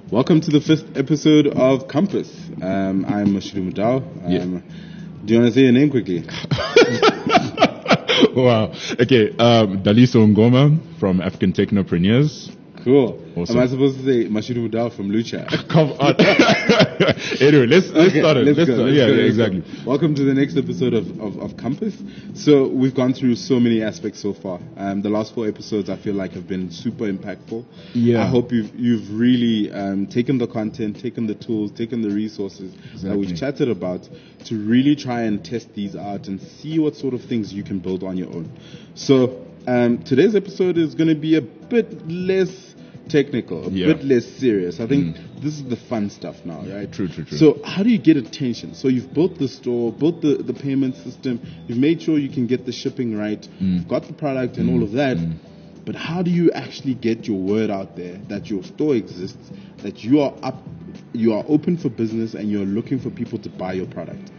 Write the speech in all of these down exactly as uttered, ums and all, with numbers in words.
Welcome to the fifth episode of Compass. Um, I'm Mashiru Mudau. Um, Yeah. Do you want to say your name quickly? Wow. Okay. Um, Daliso Ngoma from African Technopreneurs. Cool. Awesome. Am I supposed to say Mashiru Mudau from Lucha? Come on. Anyway, let's, let's Okay, start it. let's Let's go, start. let's Yeah, go, yeah, let's exactly. go. Welcome to the next episode of, of, of Compass. So we've gone through so many aspects so far. Um, the last four episodes I feel like have been super impactful. Yeah. I hope you've you've really um, taken the content, taken the tools, taken the resources that we've Exactly. chatted about to really try and test these out and see what sort of things you can build on your own. So um, today's episode is going to be a bit less technical, a Yeah. bit less serious. I think this is the fun stuff now, right? True, true, true. So how do you get attention? So you've built the store, built the, the payment system, you've made sure you can get the shipping right, you've got the product and all of that. But how do you actually get your word out there that your store exists, that you are up, you are open for business and you're looking for people to buy your product?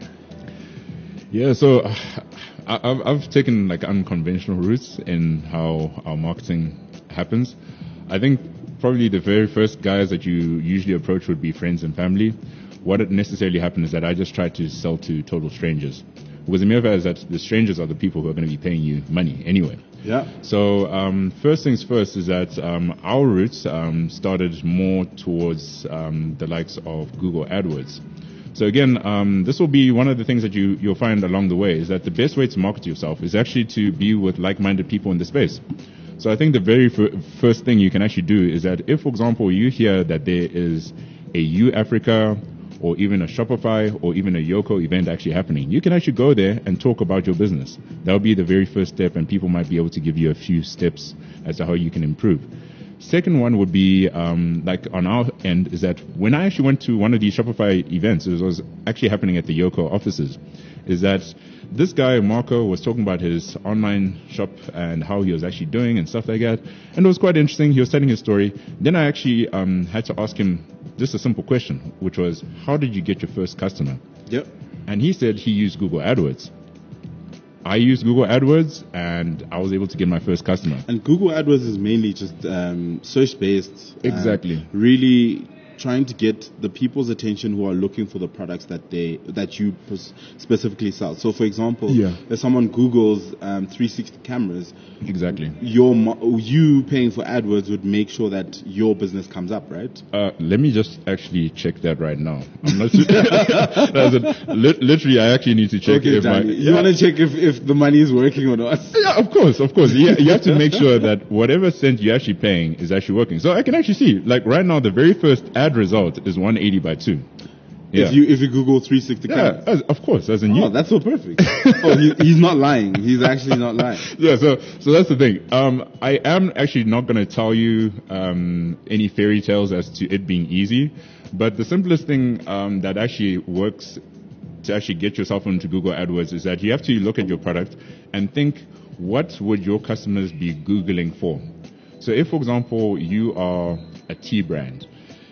Yeah, so uh, I, I've, I've taken like unconventional routes in how our marketing happens. I think probably the very first guys that you usually approach would be friends and family. What it necessarily happened is that I just tried to sell to total strangers. Because the mere fact is that the strangers are the people who are going to be paying you money anyway. Yeah. So um, first things first is that um, our roots um, started more towards um, the likes of Google AdWords. So again, um, this will be one of the things that you, you'll find along the way is that the best way to market yourself is actually to be with like-minded people in the space. So I think the very f- first thing you can actually do is that if, for example, you hear that there is a U Africa or even a Shopify or even a Yoko event actually happening, you can actually go there and talk about your business. That will be the very first step, and people might be able to give you a few steps as to how you can improve. Second one would be, um, like on our end, is that when I actually went to one of these Shopify events, it was actually happening at the Yoko offices, is that this guy, Marco, was talking about his online shop and how he was actually doing and stuff like that. And it was quite interesting. He was telling his story. Then I actually um, had to ask him just a simple question, which was, how did you get your first customer? Yep. And he said he used Google AdWords. I used Google AdWords, and I was able to get my first customer. And Google AdWords is mainly just um, search-based. Exactly. Um, really trying to get the people's attention who are looking for the products that they that you pers- specifically sell. So, for example, Yeah. if someone Googles um, three sixty cameras, Exactly. your mo- you paying for AdWords would make sure that your business comes up, right? Uh, let me just actually check that right now. I'm not sure. That's it. Lit- literally, I actually need to check Okay, if my. Danny, you want to check if, if the money is working or not? Yeah, of course, of course. You, you have to make sure that whatever cent you're actually paying is actually working. So I can actually see, like right now, the very first ad result is one eighty by two. Yeah. If you if you Google three sixty yeah, cameras. as, of course, as in you. Oh, that's so perfect. Oh, he, he's not lying. He's actually not lying. Yeah, so so that's the thing. Um, I am actually not going to tell you um, any fairy tales as to it being easy, but the simplest thing um, that actually works to actually get yourself into Google AdWords is that you have to look at your product and think, what would your customers be Googling for? So if, for example, you are a tea brand,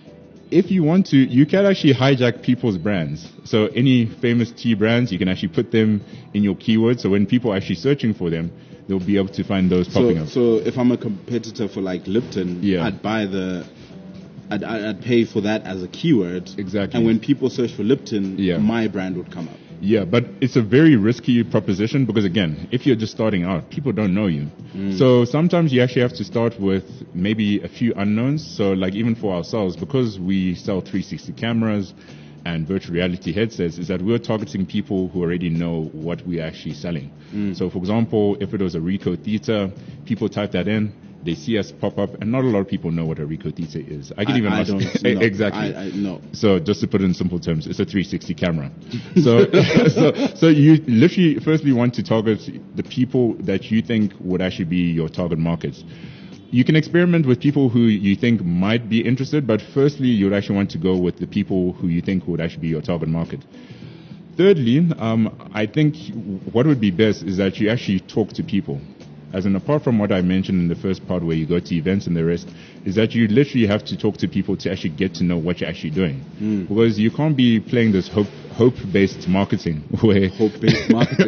if you want to, you can actually hijack people's brands. So any famous tea brands, you can actually put them in your keywords. So when people are actually searching for them, they'll be able to find those popping So, up. so if I'm a competitor for like Lipton, Yeah. I'd buy the, I'd, I'd I'd pay for that as a keyword. Exactly. And when people search for Lipton, Yeah. my brand would come up. Yeah, but it's a very risky proposition because, again, if you're just starting out, people don't know you. So sometimes you actually have to start with maybe a few unknowns. So like even for ourselves, because we sell three sixty cameras and virtual reality headsets, is that we're targeting people who already know what we're actually selling. So for example, if it was a Ricoh Theta, people type that in, they see us pop up, and not a lot of people know what a Ricoh Theta is. I can I- even I ask don't E- know. exactly. I, I no. So just to put it in simple terms, it's a three sixty camera. So, so, so you literally firstly want to target the people that you think would actually be your target markets. You can experiment with people who you think might be interested, but firstly, you'd actually want to go with the people who you think would actually be your target market. Thirdly, um, I think what would be best is that you actually talk to people. As in, apart from what I mentioned in the first part where you go to events and the rest, is that you literally have to talk to people to actually get to know what you're actually doing. Because you can't be playing this hope, hope-based marketing where Hope-based marketing.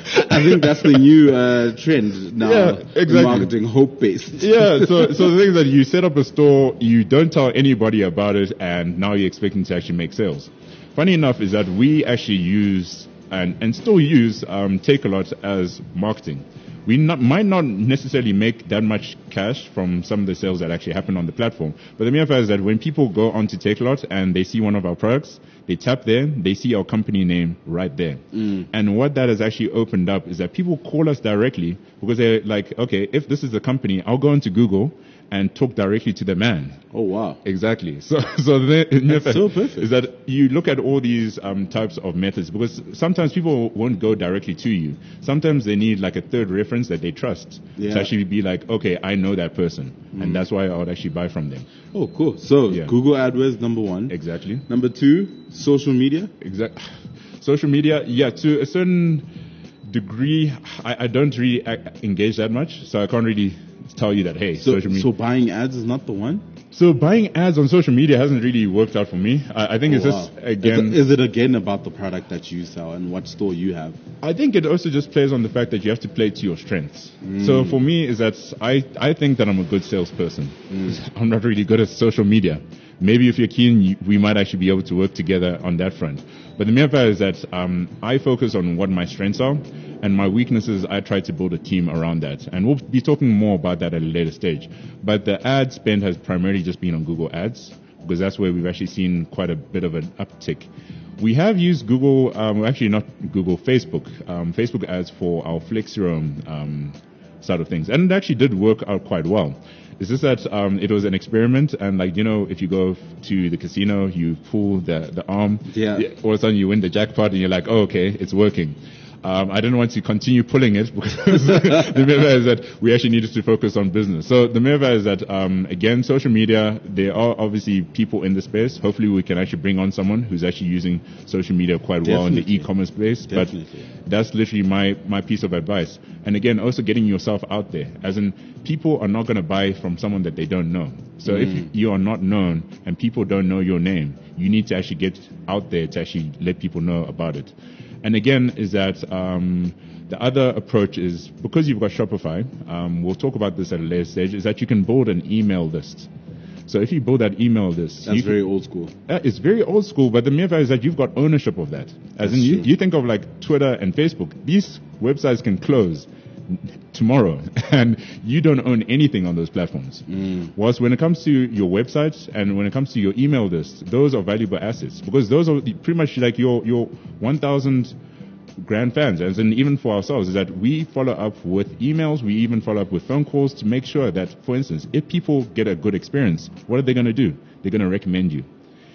I think that's the new uh, trend now. Yeah, exactly. In marketing, hope-based. Yeah, so so the thing is that you set up a store, you don't tell anybody about it, and now you're expecting to actually make sales. Funny enough is that we actually use and, and still use um, Takealot as marketing. We not, might not necessarily make that much cash from some of the sales that actually happen on the platform. But the mere fact is that when people go onto Takealot and they see one of our products, they tap there, they see our company name right there. Mm. And what that has actually opened up is that people call us directly because they're like, okay, if this is a company, I'll go into Google and talk directly to the man. Oh, wow. Exactly. So, so the, That's so perfect. is that you look at all these um, types of methods because sometimes people won't go directly to you. Sometimes they need like a third reference that they trust Yeah. to actually be like, okay, I know that person, Mm. and that's why I would actually buy from them. Oh, cool. So Yeah. Google AdWords, number one. Exactly. Number two, social media. Exact. Social media, yeah, to a certain degree, I, I don't really a- engage that much, so I can't really tell you that, hey, So, social media. so buying ads is not the one? So buying ads on social media hasn't really worked out for me. I, I think Oh, it's just, wow. again, Is it, is it again about the product that you sell and what store you have? I think it also just plays on the fact that you have to play to your strengths. So for me is that I, I think that I'm a good salesperson. I'm not really good at social media. Maybe if you're keen, you, we might actually be able to work together on that front. But the mere fact is that um, I focus on what my strengths are, and my weaknesses, I try to build a team around that. And we'll be talking more about that at a later stage. But the ad spend has primarily just been on Google Ads, because that's where we've actually seen quite a bit of an uptick. We have used Google, um, actually not Google, Facebook, um, Facebook ads for our Flexiroam um, side of things. And it actually did work out quite well. It's just that um, it was an experiment, and like, you know, if you go f- to the casino, you pull the, the arm, Yeah. all of a sudden you win the jackpot, and you're like, oh, okay, it's working. Um, I didn't want to continue pulling it because the mere fact is that we actually needed to focus on business. So the mere fact is that, um, again, social media, there are obviously people in the space. Hopefully we can actually bring on someone who's actually using social media quite well in the Definitely. e-commerce space. Definitely. But that's literally my, my piece of advice. And again, also getting yourself out there. As in, people are not going to buy from someone that they don't know. So Mm. if you are not known and people don't know your name, you need to actually get out there to actually let people know about it. And again, is that um, the other approach is, because you've got Shopify, um, we'll talk about this at a later stage, is that you can build an email list. So if you build that email list, That's you very can, old school. uh, it's very old school, but the mere fact is that you've got ownership of that. As That's in, you, true. you think of like Twitter and Facebook. These websites can close tomorrow, and you don't own anything on those platforms. Mm. Whilst when it comes to your website and when it comes to your email list, those are valuable assets because those are the- pretty much like your your one thousand grand fans. As in, even for ourselves, is that we follow up with emails, we even follow up with phone calls to make sure that, for instance, if people get a good experience, what are they going to do? They're going to recommend you.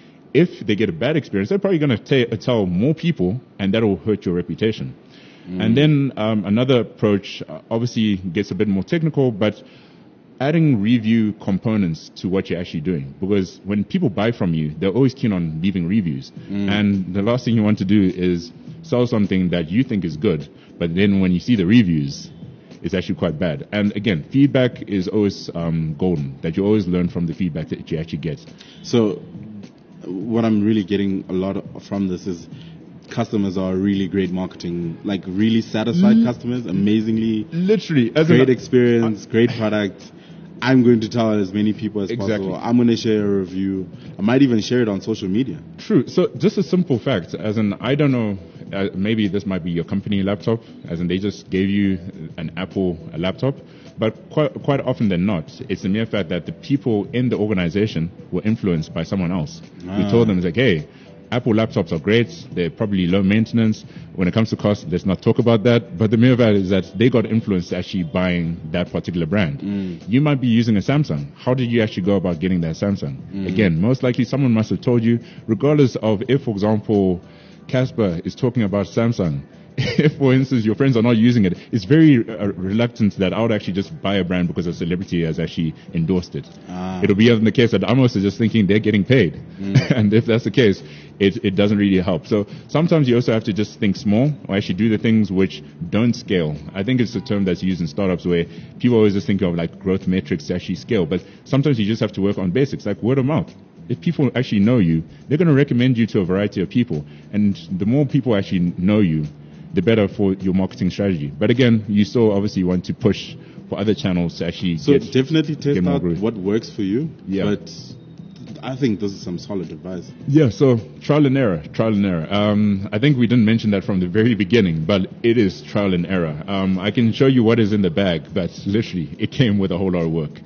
If they get a bad experience, they're probably going to tell more people, and that will hurt your reputation. And then um, another approach uh, obviously gets a bit more technical, but adding review components to what you're actually doing. Because when people buy from you, they're always keen on leaving reviews. And the last thing you want to do is sell something that you think is good, but then when you see the reviews, it's actually quite bad. And again, feedback is always um, golden, that you always learn from the feedback that you actually get. So what I'm really getting a lot of- from this is customers are really great marketing, like really satisfied customers, amazingly Literally, as great an, experience, great product. I'm going to tell as many people as Exactly. possible. I'm going to share a review. I might even share it on social media. True. So just a simple fact, as in, I don't know, uh, maybe this might be your company laptop, as in they just gave you an Apple a laptop, but quite, quite often than not, it's the mere fact that the people in the organization were influenced by someone else. Ah. Who told them, it's like, hey, Apple laptops are great. They're probably low maintenance. When it comes to cost, let's not talk about that. But the mere fact is that they got influenced actually buying that particular brand. You might be using a Samsung. How did you actually go about getting that Samsung? Again, most likely someone must have told you, regardless of if, for example, Casper is talking about Samsung. If, for instance, your friends are not using it, it's very uh, reluctant that I would actually just buy a brand because a celebrity has actually endorsed it. Ah. It'll be in the case that I'm also just thinking they're getting paid. And if that's the case, it, it doesn't really help. So sometimes you also have to just think small or actually do the things which don't scale. I think it's a term that's used in startups where people always just think of like growth metrics to actually scale. But sometimes you just have to work on basics like word of mouth. If people actually know you, they're going to recommend you to a variety of people. And the more people actually know you, the better for your marketing strategy. But again, you still obviously want to push for other channels to actually So get, definitely test get more out growth. what works for you. Yeah. But I think this is some solid advice. Yeah, so trial and error, trial and error. Um, I think we didn't mention that from the very beginning, but it is trial and error. Um, I can show you what is in the bag, but literally, it came with a whole lot of work.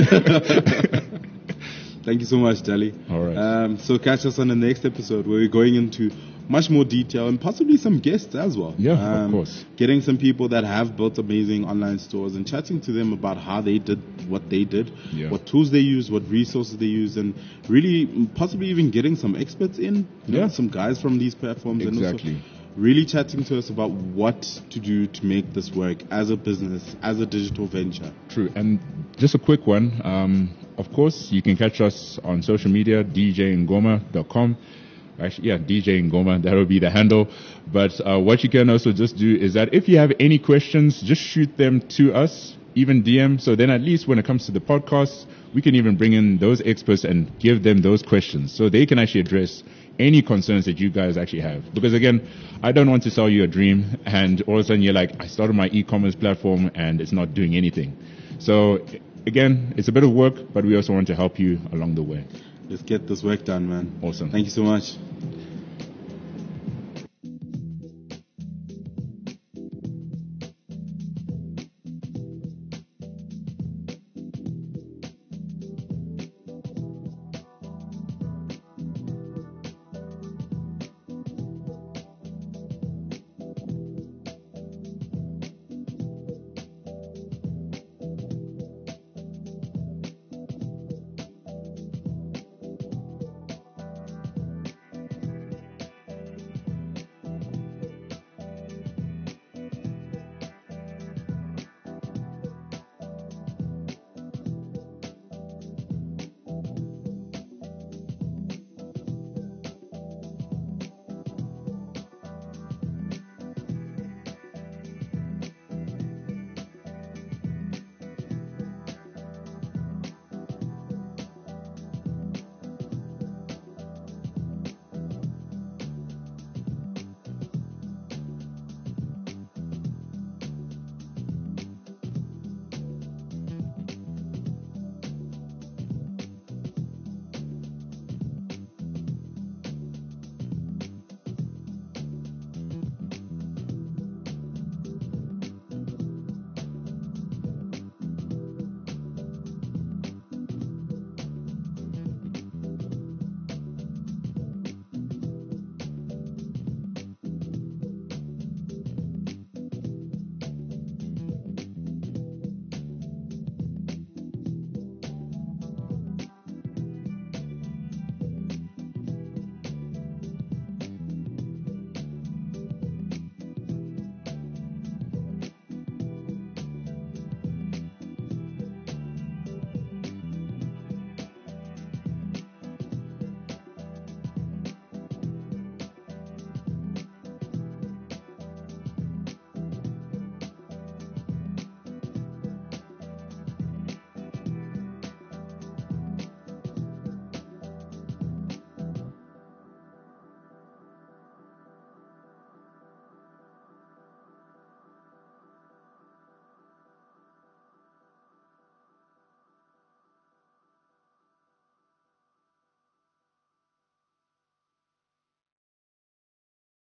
Thank you so much, Dali. All right. Um, so catch us on the next episode where we're going into much more detail and possibly some guests as well. Yeah, um, of course. Getting some people that have built amazing online stores and chatting to them about how they did what they did, Yeah. what tools they use, what resources they use, and really possibly even getting some experts in, you know, Yeah. some guys from these platforms. Exactly. And also really chatting to us about what to do to make this work as a business, as a digital venture. True. And just a quick one. Um, of course, you can catch us on social media, d j ngoma dot com. Actually, yeah, D J Ngoma, that will be the handle. But uh, what you can also just do is that if you have any questions, just shoot them to us, even D M. So then at least when it comes to the podcast, we can even bring in those experts and give them those questions so they can actually address any concerns that you guys actually have. Because again, I don't want to sell you a dream and all of a sudden you're like, I started my e-commerce platform and it's not doing anything. So again, it's a bit of work, but we also want to help you along the way. Let's get this work done, man. Awesome. Thank you so much.